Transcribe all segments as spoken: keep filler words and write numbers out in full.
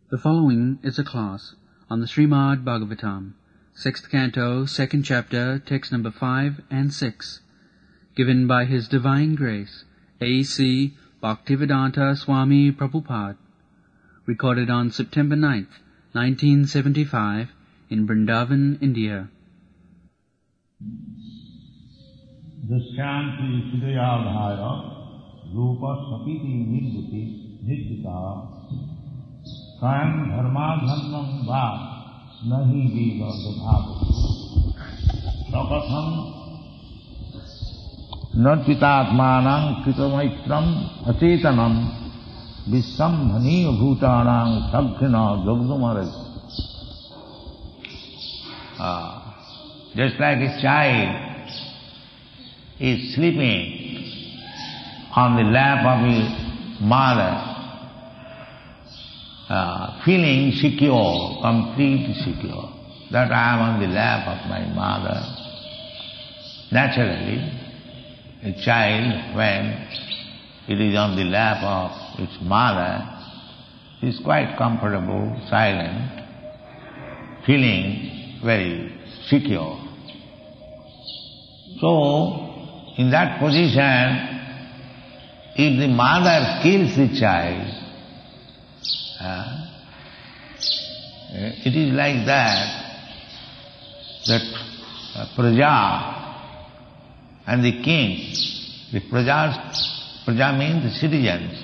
The following is a class on the Srimad Bhagavatam, sixth canto, second chapter, text number five and six, given by His Divine Grace, A C Bhaktivedanta Swami Prabhupada, recorded on September ninth, nineteen seventy-five, in Vrindavan, India. Dashyanti Sridayadhaya Rupa Sapiti Nidvati Nidvita Swayam Dharmadharmam Va Nahi Veda Dadhati Sakatham Narpitatmanam Kritamaitram Achetanam Vissambhaniya Bhutanam Sabkhina Jagdumaras. Just like a child is sleeping on the lap of his mother, uh, feeling secure, completely secure, that I am on the lap of my mother. Naturally, a child, when it is on the lap of its mother, is quite comfortable, silent, feeling very secure. So, in that position, if the mother kills the child, uh, it is like that, that uh, Praja and the king, the Prajas, Praja means the citizens,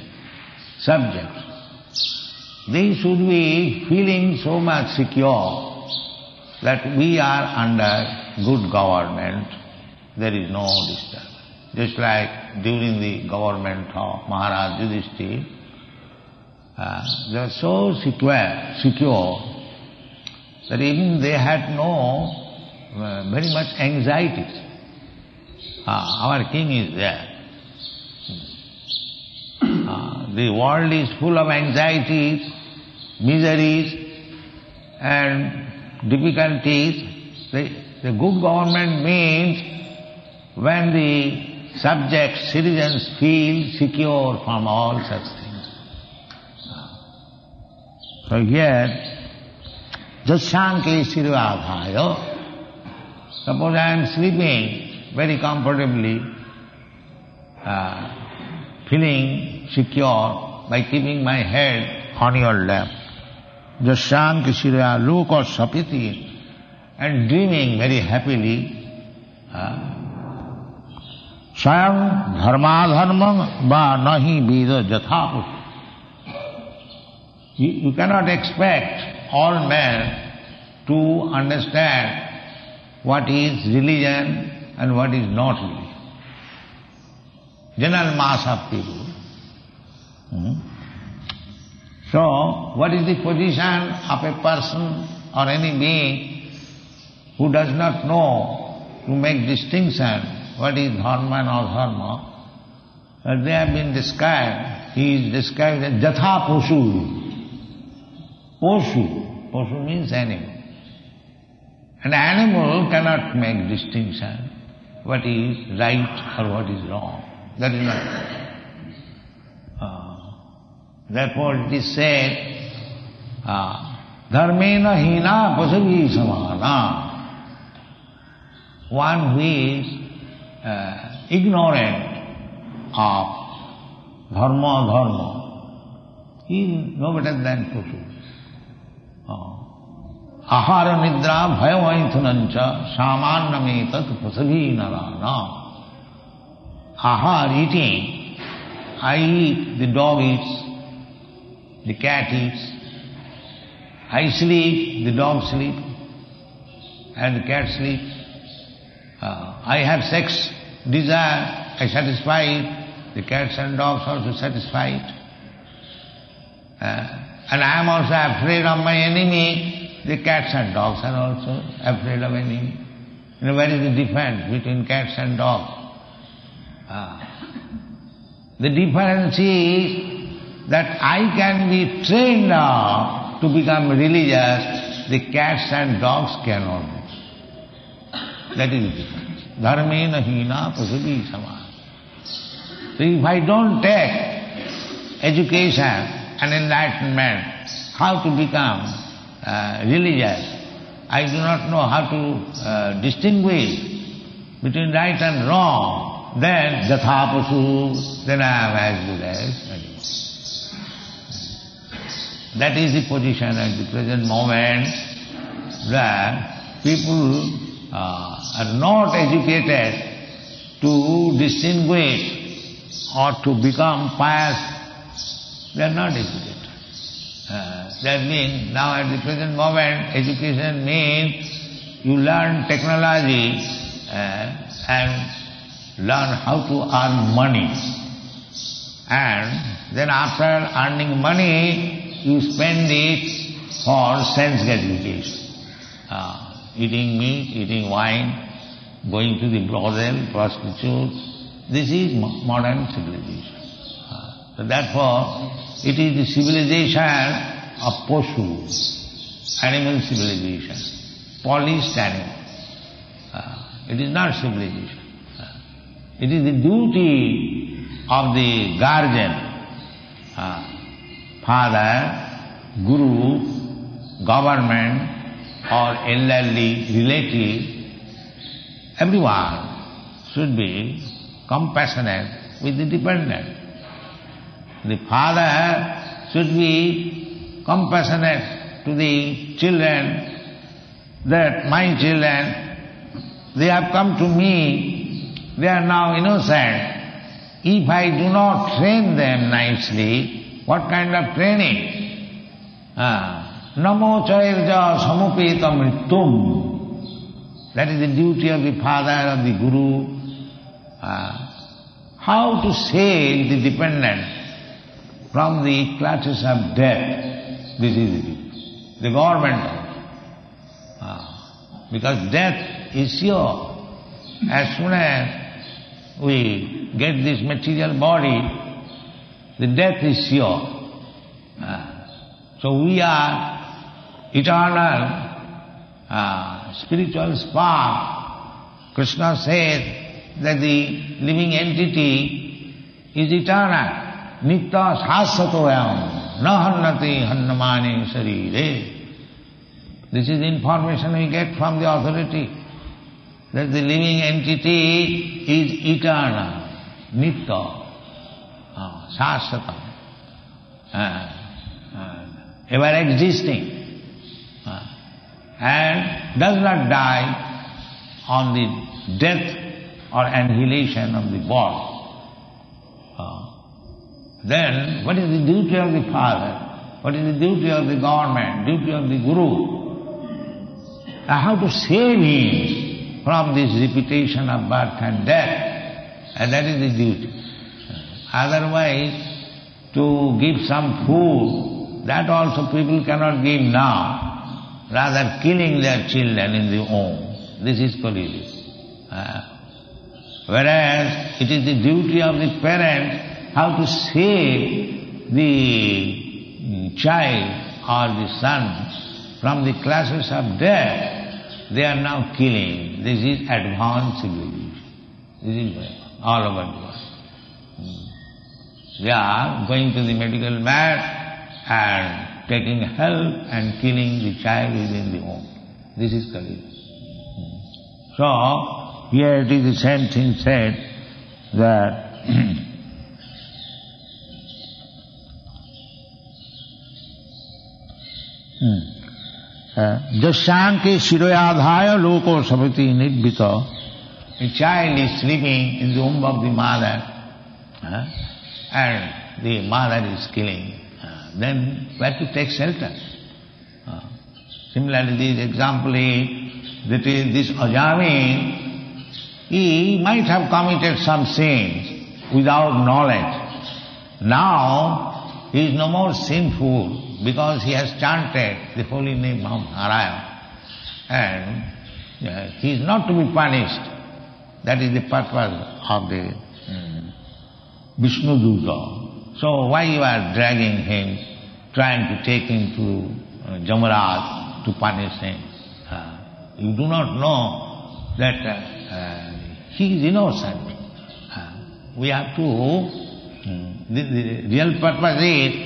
subjects, they should be feeling so much secure that we are under good government, there is no disturbance. Just like during the government of Maharaj Yudhishthira, uh, they were so secure, secure that even they had no uh, very much anxieties. Uh, our king is there. Uh, the world is full of anxieties, miseries and difficulties. The, the good government means when the subjects, citizens feel secure from all such things. So here, Jasyanke Sirvadhaya, suppose I am sleeping very comfortably, uh, feeling secure by keeping my head on your lap. Jasyanke Sirvadhaya Loka Sapiti, and dreaming very happily, uh, Swayam dharmadharmam va nahi vida jathaputi. You, you cannot expect all men to understand what is religion and what is not religion. General mass of people. Hmm? So, what is the position of a person or any being who does not know to make distinction what is dharma and adharma? Uh, they have been described, he is described as jatha poshu. Poshu, poshu means animal. An animal cannot make distinction what is right or what is wrong. That is not. Uh, therefore it is said, dharmena hina pasavi samana. One who is uh, ignorant of dharma dharma, he is no better than poshu. Ahara nidra bhayavaithunancha samannametat pasavi narana. Ahar, eating, I eat, the dog eats, the cat eats. I sleep, the dog sleeps, and the cat sleeps. Uh, I have sex desire, I satisfy it, the cats and dogs also satisfy it. Uh, and I am also afraid of my enemy. The cats and dogs are also afraid of enemy. You know, where is the difference between cats and dogs? Ah. The difference is that I can be trained now to become religious, the cats and dogs cannot be. That is the difference. Dharmena hina pasavi samana. So if I don't take education and enlightenment how to become uh, religious. I do not know how to uh, distinguish between right and wrong. Then Jathapasu, then I am as good as anyone. That is the position at the present moment, that people uh, are not educated to distinguish or to become pious. They are not educated. Uh, that means now at the present moment education means you learn technology uh, and learn how to earn money. And then after earning money, you spend it for sense gratification. Uh, eating meat, eating wine, going to the brothel, prostitute. This is modern civilization. Uh, so therefore, it is the civilization of Poshu, animal civilization, polished animal. Uh, it is not civilization. Uh, it is the duty of the guardian, uh, father, guru, government, or elderly relative. Everyone should be compassionate with the dependent. The father should be compassionate to the children, that my children, they have come to me, they are now innocent. If I do not train them nicely, what kind of training? Namo chairja samupeta mrittum. That is the duty of the father, of the guru. Uh, how to save the dependent from the clutches of death, this is the duty. The government, uh, because death is sure. As soon as we get this material body, the death is sure. Uh, so we are eternal uh, spiritual spark. Krishna said that the living entity is eternal. Nitya sasatoyam nahannati hannamani sarire. This is the information we get from the authority, that the living entity is eternal, nitya, uh, sasatam, uh, uh, ever existing, uh, and does not die on the death or annihilation of the body. Uh, Then, what is the duty of the father? What is the duty of the government? Duty of the guru? Uh, how to save him from this repetition of birth and death? And that is the duty. Otherwise, to give some food, that also people cannot give now. Rather killing their children in the home. This is Kali. Uh, whereas, it is the duty of the parent how to save the child or the son from the clutches of death. They are now killing. This is advanced civilization. This is all over the world. They are going to the medical mat and taking help and killing the child within the home. This is Kali. So, here it is the same thing said, that Jasyanke shiroyadhaya loko savati nidvita. A child is sleeping in the womb of the mother, uh, and the mother is killing. Uh, then where to take shelter? Uh, similarly, this example is that is this Ajami, he might have committed some sins without knowledge. Now he is no more sinful because he has chanted the holy name of Narayana, and uh, he is not to be punished. That is the purpose of the um, Vishnu Duta. So why you are dragging him, trying to take him to uh, Jamaraj to punish him? Uh, you do not know that uh, uh, he is innocent. Uh, we have to, um, the, the real purpose is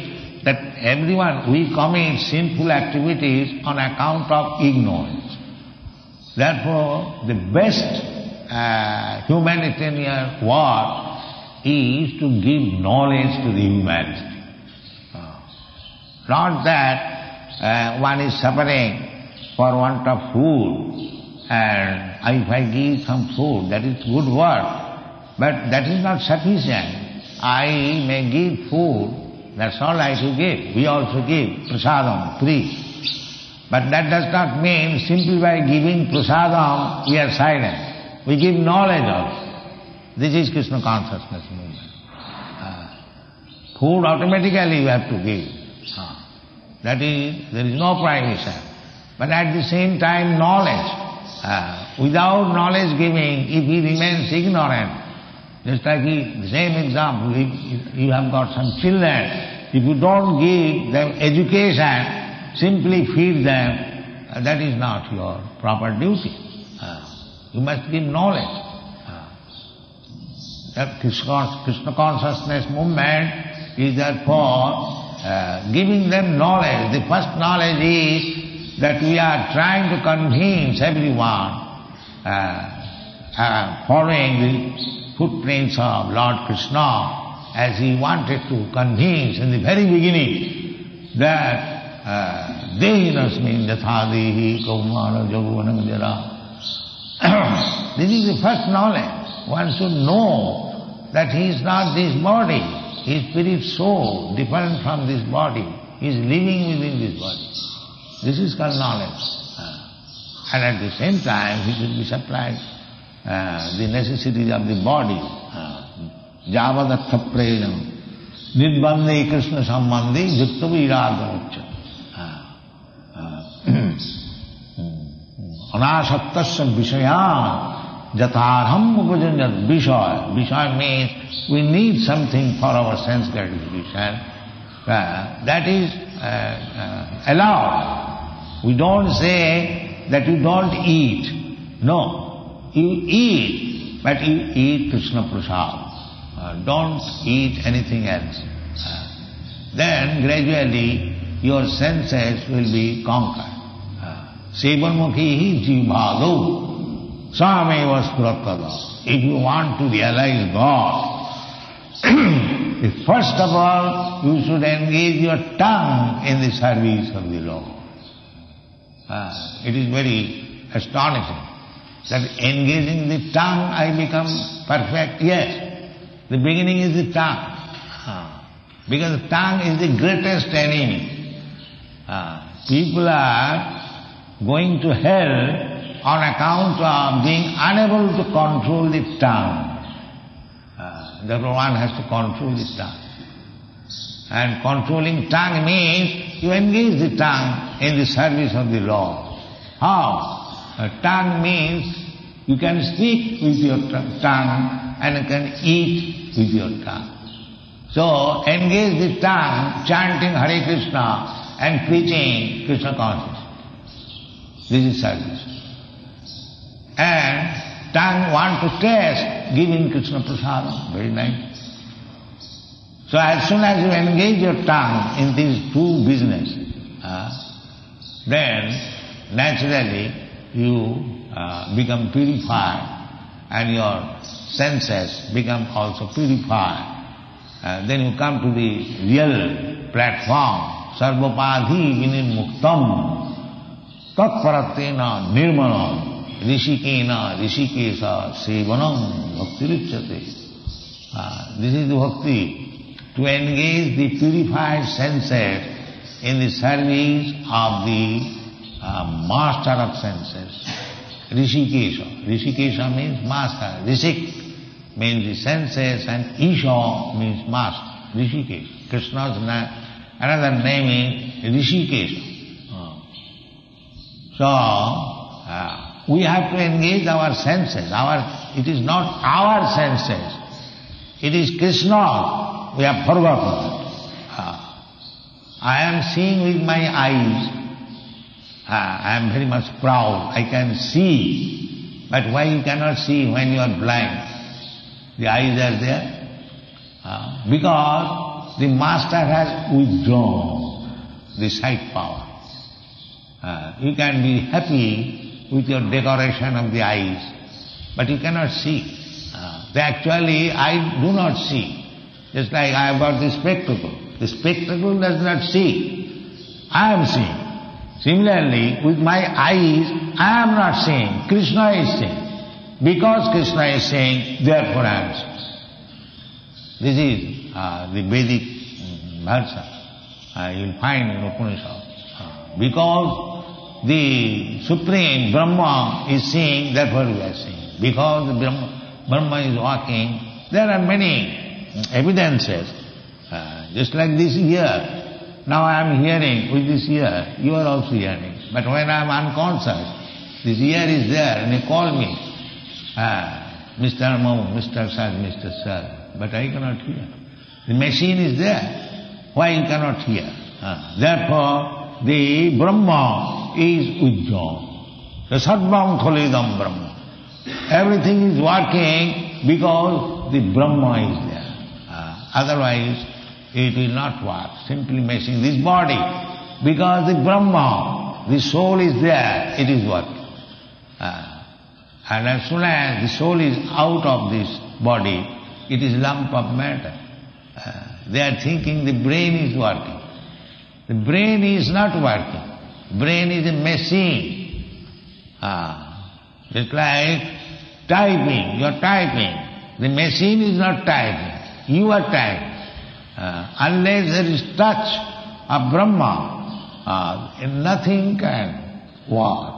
that everyone, we commit sinful activities on account of ignorance. Therefore, the best uh, humanitarian work is to give knowledge to the humanity. Uh, not that uh, one is suffering for want of food, and if I give some food, that is good work. But that is not sufficient. I may give food, that's all I should give. We also give prasadam, free. But that does not mean simply by giving prasadam we are silent. We give knowledge also. This is Krishna consciousness movement. Uh, food automatically you have to give. Uh, that is, there is no prohibition. But at the same time knowledge. Uh, without knowledge giving, if he remains ignorant, just like he, the same example, if you have got some children, if you don't give them education, simply feed them, uh, that is not your proper duty. Uh, you must give knowledge. Uh, that Krishna, Krishna consciousness movement is therefore uh, giving them knowledge. The first knowledge is that we are trying to convince everyone uh, uh, following the footprints of Lord Krishna, as he wanted to convince in the very beginning that uh, Dehinasmin yathadehi kaumara jaguvanam jara. This is the first knowledge. One should know that he is not this body. His spirit soul, different from this body. He is living within this body. This is called knowledge. Uh, and at the same time, he should be supplied Uh, the necessities of the body. Javadattha prayam nidbande Krishna sambandhi yukta viradhamucca anasaktasya vishayan jatarham upajanyat. Vishaya. Vishaya means we need something for our sense gratification. Uh, that is uh, uh, allowed. We don't say that you don't eat. No. You eat, but you eat Krishna prasad. Uh, don't eat anything else. Uh, then gradually your senses will be conquered. Sevanmukhi jivado sameva spuratada. If you want to realize God, first of all you should engage your tongue in the service of the Lord. Uh, it is very astonishing that engaging the tongue I become perfect. Yes, the beginning is the tongue. Uh, because the tongue is the greatest enemy. Uh, people are going to hell on account of being unable to control the tongue. Uh, therefore one has to control the tongue. And controlling tongue means you engage the tongue in the service of the Lord. How? Uh, tongue means you can speak with your tongue and you can eat with your tongue. So engage the tongue chanting Hare Krishna and preaching Krishna consciousness. This is service. And tongue want to taste, giving Krishna prasadam. Very nice. So as soon as you engage your tongue in these two businesses, uh, then naturally you uh, become purified and your senses become also purified. Uh, then you come to the real platform. Sarvapadhi vinimuktam tatparatena nirmanam rishikena rishikesa sevanam bhaktirichyate. Uh, this is the bhakti, to engage the purified senses in the service of the uh, master of senses. Rishikesha. Rishikesha means master. Rishik means the senses and Isha means master. Rishikesha. Krishna's na- another name is Rishikesha. Uh. So, uh, we have to engage our senses. Our, it is not our senses. It is Krishna. We have forgotten. Uh, I am seeing with my eyes. Uh, I am very much proud. I can see. But why you cannot see when you are blind? The eyes are there. Uh, because the master has withdrawn the sight power. Uh, you can be happy with your decoration of the eyes, but you cannot see. Uh, actually, I do not see. Just like I have got the spectacle. The spectacle does not see. I am seeing. Similarly, with my eyes, I am not seeing. Krishna is seeing. Because Krishna is saying, therefore I am seeing. This is uh, the Vedic versa. Uh, you will find in Upanishad. Uh, because the Supreme Brahma is seeing, therefore we are seeing. Because the Brahma, Brahma is walking, there are many evidences. Uh, just like this ear. Now I am hearing with this ear, you are also hearing. But when I am unconscious, this ear is there and you call me, ah, Mister Mo, Mister Sir, Mister Sir, but I cannot hear. The machine is there. Why you cannot hear? Ah, therefore, the Brahma is withdrawn. The Sadvam Khalidam Brahma. Everything is working because the Brahma is there. Ah, otherwise, it will not work. Simply machine this body. Because the Brahma, the soul is there, it is working. Ah. And as soon as the soul is out of this body, it is lump of matter. Uh, they are thinking the brain is working. The brain is not working. Brain is a machine. Uh, just like typing, you are typing. The machine is not typing. You are typing. Uh, unless there is touch of Brahma, uh, nothing can work.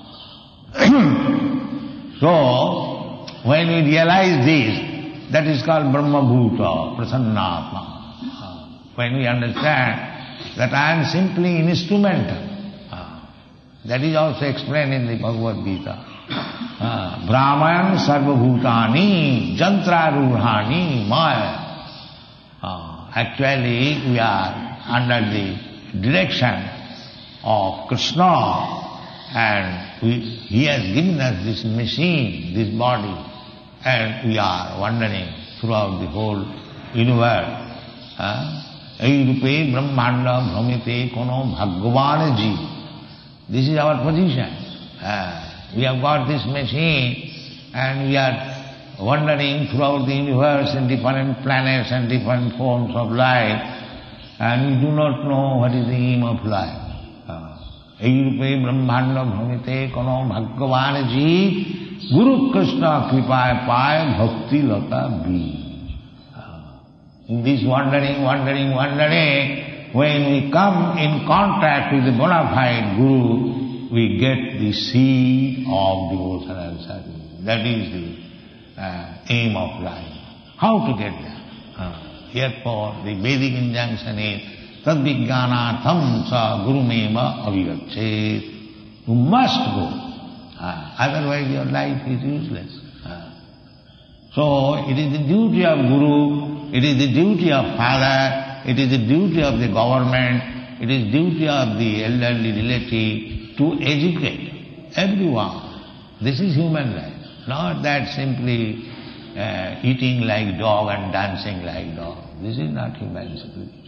So, when we realize this, that is called Brahma Bhuta, Prasannatma. When we understand that I am simply instrumental, that is also explained in the Bhagavad Gita. Brahman sarva bhutani jantraruhani maya. Actually, we are under the direction of Krishna. And we, he has given us this machine, this body, and we are wandering throughout the whole universe. Eirupe brahmanda bhramite kono bhagwan ji. This is our position. Uh, we have got this machine and we are wandering throughout the universe in different planets and different forms of life, and we do not know what is the aim of life. Eirupe brahmanda bhramite kono bhagwan ji Guru Krishna kripaya paya bhakti lata bi. In this wandering, wandering, wandering, when we come in contact with the bona fide Guru, we get the seed of devotional service. That is the uh, aim of life. How to get there? Uh, therefore, the Vedic injunction is Tadvijnanatham sa gurumeva avivachet. You must go. Uh, otherwise your life is useless. Uh, so it is the duty of Guru, it is the duty of father, it is the duty of the government, it is the duty of the elderly relative to educate everyone. This is human life. Not that simply uh, eating like dog and dancing like dog. This is not human civilization.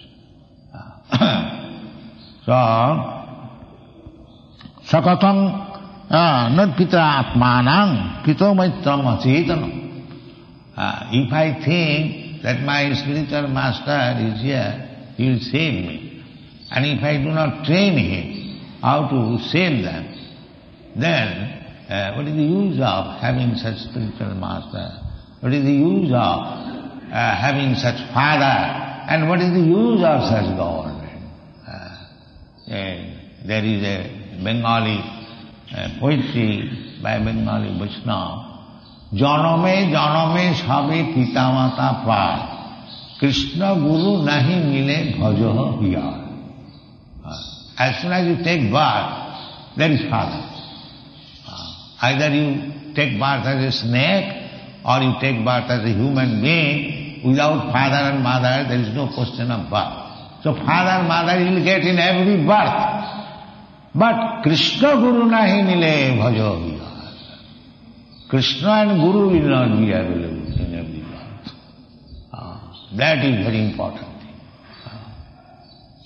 So, sakatang nad pitra atmanang pito maitram acetanam. If I think that my spiritual master is here, he will save me. And if I do not train him how to save them, then uh, what is the use of having such spiritual master? What is the use of uh, having such father? And what is the use of such government? Uh, there is a Bengali uh, poetry by Bengali Vaishnava. Janame janame sabe pita mata pa Krishna Guru nahi mile bhajaha hiyar. Uh, as soon as you take birth, there is father. Uh, either you take birth as a snake or you take birth as a human being. Without father and mother, there is no question of birth. So father and mother you will get in every birth. But Krishna Guru nahi mile bhajo hiyar. Krishna and Guru will not be available in every birth. Ah, that is very important thing.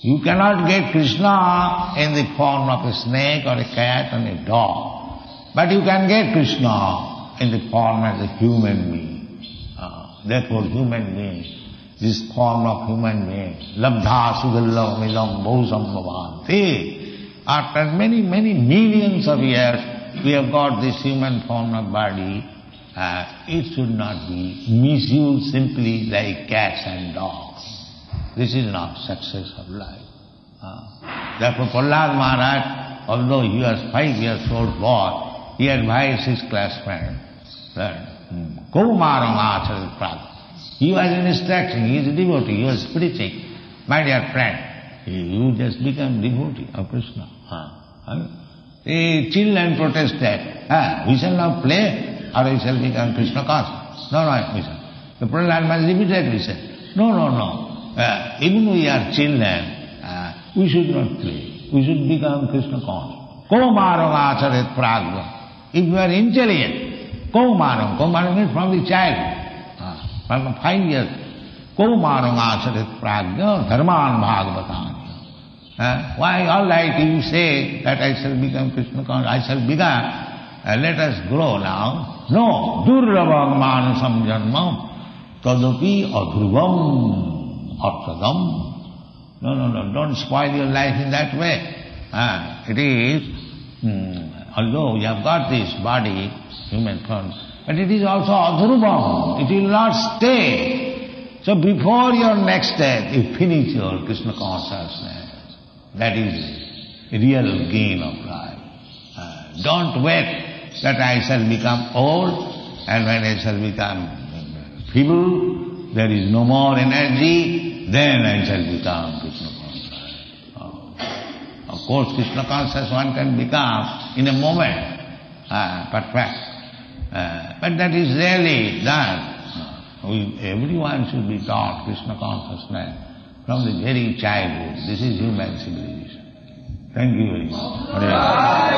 You cannot get Krishna in the form of a snake or a cat or a dog. But you can get Krishna in the form of a human being. Uh, therefore human being, this form of human being, labdha sudallam idam bhusam bhavanti. After many, many millions of years, we have got this human form of body. Uh, it should not be misused simply like cats and dogs. This is not success of life. Uh, therefore Prahlad Maharaj, although he was five years old boy, he advised his classmate that Kaumarang Acharit Prag. He was instructing, he is a devotee, he was preaching. My dear friend, you just become devotee of Krishna. Uh, the children protested, ah, we shall not play or we shall become Krishna conscious. No, no, we shall. The Prahlad Maharaj repeatedly said, no, no, no. Uh, even we are children, uh, we should not play. We should become Krishna conscious. Kaumarang acharet pragya. If you are intelligent, Kaumarang, Kaumarang means from the child, uh, from five years, Kaumarang acharet pragya dharman bhagavatanya. Uh, why all right you say that I shall become Krishna conscious, I shall become, uh, let us grow now. No, durravam manasam janmam tadapi adhruvam. Arthadam. No, no, no, don't spoil your life in that way. Ah, it is, hmm, although you have got this body, human form, but it is also adhrubam. It will not stay. So before your next death, you finish your Krishna consciousness. That is the real gain of life. Ah, don't wait that I shall become old, and when I shall become feeble, there is no more energy, then I shall become Krishna conscious. Oh. Of course, Krishna conscious one can become in a moment, uh, perfect. Uh, but that is rarely done. Uh, we, everyone should be taught Krishna consciousness from the very childhood. This is human civilization. Thank you very much.